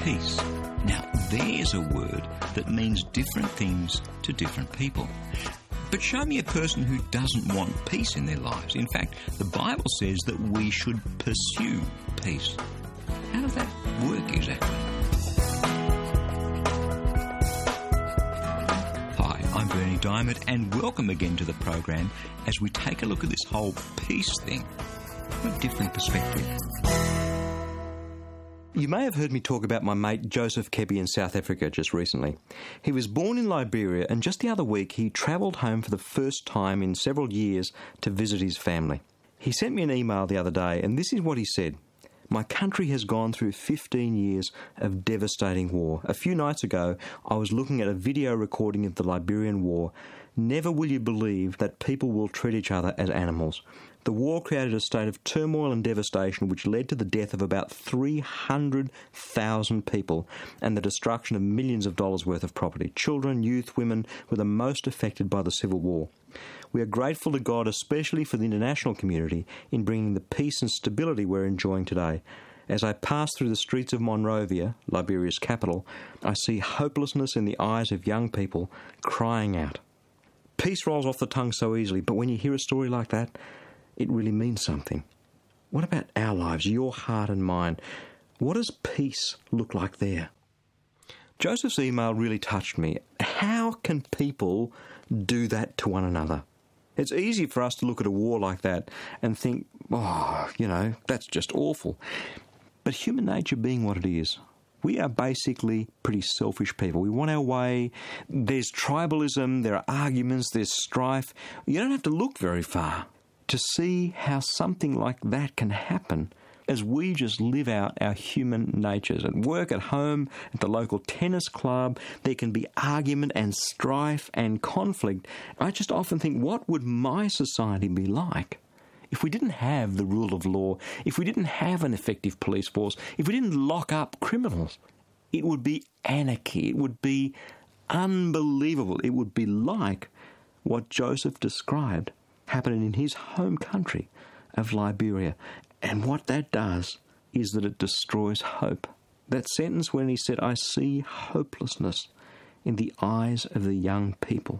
peace. Now, there's a word that means different things to different people. But show me a person who doesn't want peace in their lives. In fact, the Bible says that we should pursue peace. How does that work exactly? Hi, I'm Bernie Diamond, and welcome again to the program as we take a look at this whole peace thing from a different perspective. You may have heard me talk about my mate Joseph Kebi in South Africa just recently. He was born in Liberia, and just the other week he travelled home for the first time in several years to visit his family. He sent me an email the other day, and this is what he said. My country has gone through 15 years of devastating war. A few nights ago, I was looking at a video recording of the Liberian War. Never will you believe that people will treat each other as animals. The war created a state of turmoil and devastation which led to the death of about 300,000 people and the destruction of millions of dollars worth of property. Children, youth, women were the most affected by the civil war. We are grateful to God, especially for the international community, in bringing the peace and stability we're enjoying today. As I pass through the streets of Monrovia, Liberia's capital, I see hopelessness in the eyes of young people crying out. Peace rolls off the tongue so easily, but when you hear a story like that, it really means something. What about our lives, your heart and mine? What does peace look like there? Joseph's email really touched me. How can people do that to one another? It's easy for us to look at a war like that and think, that's just awful. But human nature being what it is, we are basically pretty selfish people. We want our way. There's tribalism, there are arguments, there's strife. You don't have to look very far to see how something like that can happen as we just live out our human natures. At work, at home, at the local tennis club, there can be argument and strife and conflict. I just often think, what would my society be like if we didn't have the rule of law, if we didn't have an effective police force, if we didn't lock up criminals? It would be anarchy. It would be unbelievable. It would be like what Joseph described happening in his home country of Liberia. And what that does is that it destroys hope. That sentence when he said, I see hopelessness in the eyes of the young people.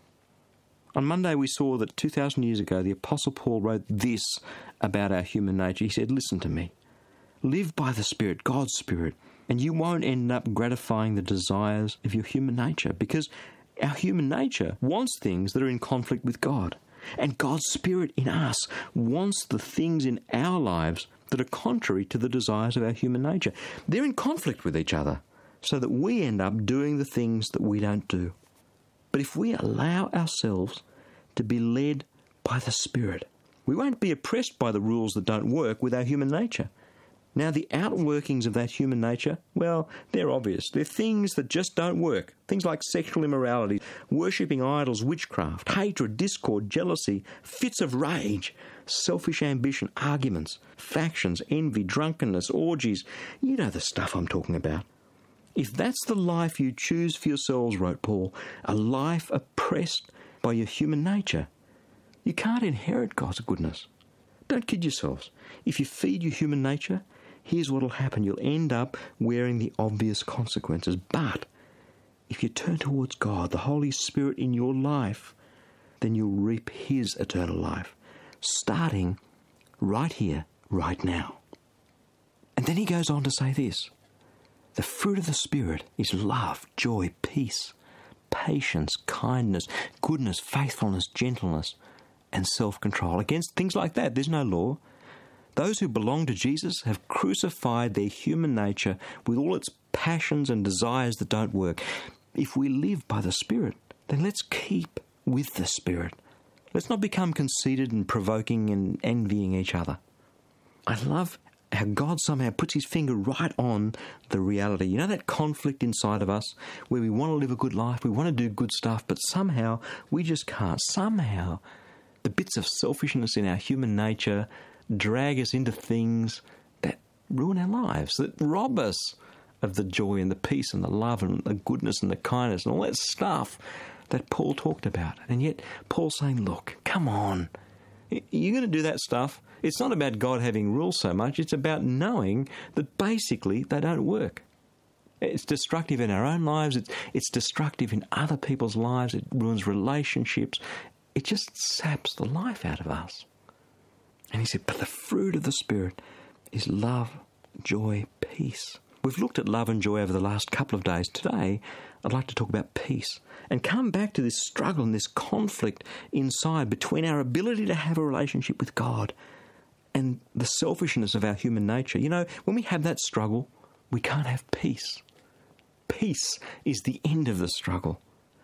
On Monday we saw that 2,000 years ago the Apostle Paul wrote this about our human nature. He said, listen to me. Live by the Spirit, God's Spirit, and you won't end up gratifying the desires of your human nature, because our human nature wants things that are in conflict with God. And God's Spirit in us wants the things in our lives that are contrary to the desires of our human nature. They're in conflict with each other, so that we end up doing the things that we don't do. But if we allow ourselves to be led by the Spirit, we won't be oppressed by the rules that don't work with our human nature. Now, the outworkings of that human nature, well, they're obvious. They're things that just don't work. Things like sexual immorality, worshipping idols, witchcraft, hatred, discord, jealousy, fits of rage, selfish ambition, arguments, factions, envy, drunkenness, orgies. You know the stuff I'm talking about. If that's the life you choose for yourselves, wrote Paul, a life oppressed by your human nature, you can't inherit God's goodness. Don't kid yourselves. If you feed your human nature, here's what will happen. You'll end up wearing the obvious consequences. But if you turn towards God, the Holy Spirit in your life, then you'll reap His eternal life, starting right here, right now. And then he goes on to say this. The fruit of the Spirit is love, joy, peace, patience, kindness, goodness, faithfulness, gentleness, and self-control. Against things like that, there's no law. Those who belong to Jesus have crucified their human nature with all its passions and desires that don't work. If we live by the Spirit, then let's keep with the Spirit. Let's not become conceited and provoking and envying each other. I love how God somehow puts His finger right on the reality. You know that conflict inside of us where we want to live a good life, we want to do good stuff, but somehow we just can't. Somehow the bits of selfishness in our human nature drag us into things that ruin our lives, that rob us of the joy and the peace and the love and the goodness and the kindness and all that stuff that Paul talked about. And yet Paul's saying, look, come on, you're going to do that stuff. It's not about God having rules so much. It's about knowing that basically they don't work. It's destructive in our own lives. It's destructive in other people's lives. It ruins relationships. It just saps the life out of us. And he said, but the fruit of the Spirit is love, joy, peace. We've looked at love and joy over the last couple of days. Today, I'd like to talk about peace and come back to this struggle and this conflict inside between our ability to have a relationship with God and the selfishness of our human nature. You know, when we have that struggle, we can't have peace. Peace is the end of the struggle.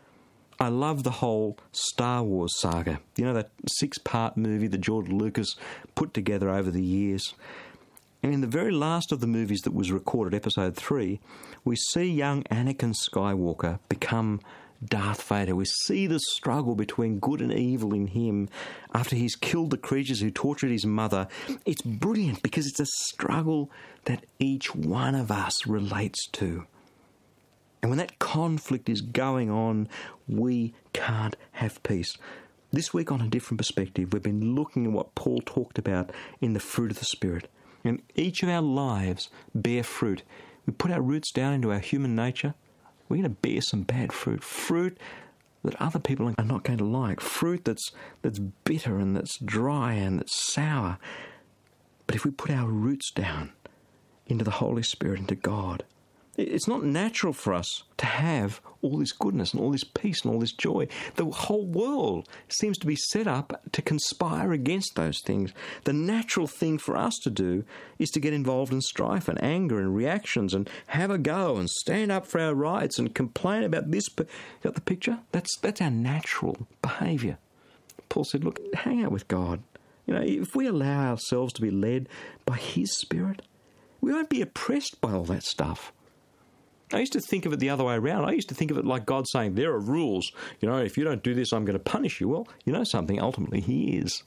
I love the whole Star Wars saga. You know, that 6-part movie that George Lucas put together over the years. And in the very last of the movies that was recorded, Episode 3, we see young Anakin Skywalker become Darth Vader. We see the struggle between good and evil in him after he's killed the creatures who tortured his mother. It's brilliant because it's a struggle that each one of us relates to. And when that conflict is going on, we can't have peace. This week, on A Different Perspective, we've been looking at what Paul talked about in the fruit of the Spirit. And each of our lives bear fruit. We put our roots down into our human nature, we're going to bear some bad fruit. Fruit that other people are not going to like. Fruit that's bitter and that's dry and that's sour. But if we put our roots down into the Holy Spirit, into God, it's not natural for us to have all this goodness and all this peace and all this joy. The whole world seems to be set up to conspire against those things. The natural thing for us to do is to get involved in strife and anger and reactions and have a go and stand up for our rights and complain about this. Got the picture? That's our natural behaviour. Paul said, look, hang out with God. You know, if we allow ourselves to be led by His Spirit, we won't be oppressed by all that stuff. I used to think of it the other way around. I used to think of it like God saying, there are rules. You know, if you don't do this, I'm going to punish you. Well, you know something, ultimately He is.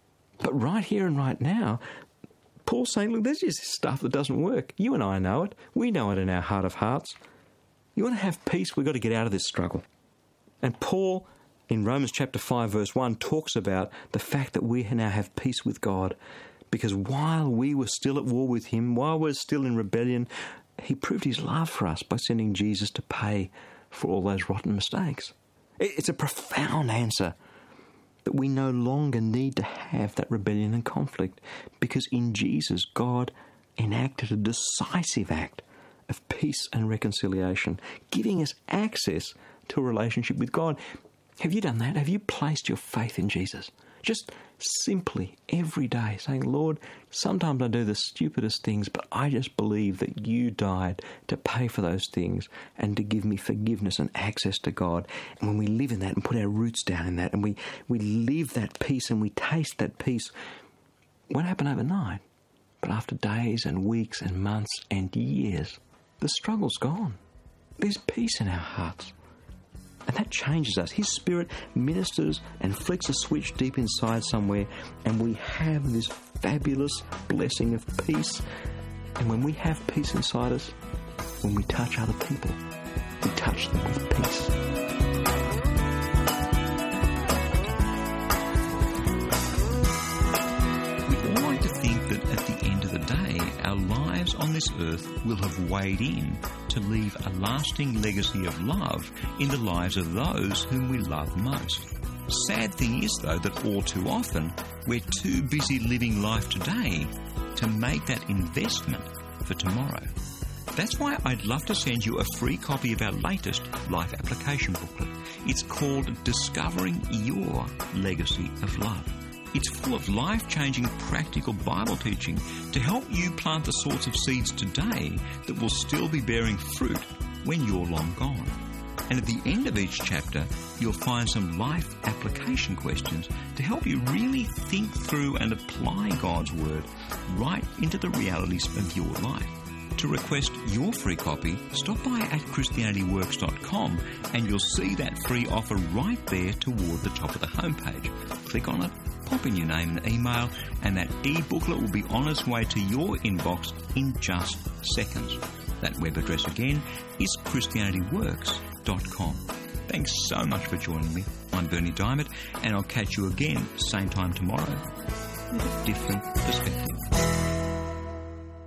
But right here and right now, Paul's saying, look, there's just stuff that doesn't work. You and I know it. We know it in our heart of hearts. You want to have peace, we've got to get out of this struggle. And Paul, in Romans chapter 5, verse 1, talks about the fact that we now have peace with God. Because while we were still at war with Him, while we're still in rebellion, He proved His love for us by sending Jesus to pay for all those rotten mistakes. It's a profound answer that we no longer need to have that rebellion and conflict because in Jesus, God enacted a decisive act of peace and reconciliation, giving us access to a relationship with God. Have you done that? Have you placed your faith in Jesus? Just simply every day saying, Lord, sometimes I do the stupidest things, but I just believe that You died to pay for those things and to give me forgiveness and access to God. And when we live in that and put our roots down in that and we live that peace and we taste that peace, it won't happen overnight. But after days and weeks and months and years, the struggle's gone. There's peace in our hearts. And that changes us. His Spirit ministers and flicks a switch deep inside somewhere, and we have this fabulous blessing of peace. And when we have peace inside us, when we touch other people, we touch them with peace. We all like to think that at the end of the day, our lives on this earth will have weighed in to leave a lasting legacy of love in the lives of those whom we love most. Sad thing is, though, that all too often we're too busy living life today to make that investment for tomorrow. That's why I'd love to send you a free copy of our latest life application booklet. It's called Discovering Your Legacy of Love. It's full of life-changing practical Bible teaching to help you plant the sorts of seeds today that will still be bearing fruit when you're long gone. And at the end of each chapter, you'll find some life application questions to help you really think through and apply God's Word right into the realities of your life. To request your free copy, stop by at ChristianityWorks.com and you'll see that free offer right there toward the top of the homepage. Click on it, pop in your name and email, and that e-booklet will be on its way to your inbox in just seconds. That web address again is ChristianityWorks.com. Thanks so much for joining me. I'm Bernie Diamond, and I'll catch you again same time tomorrow with a different perspective.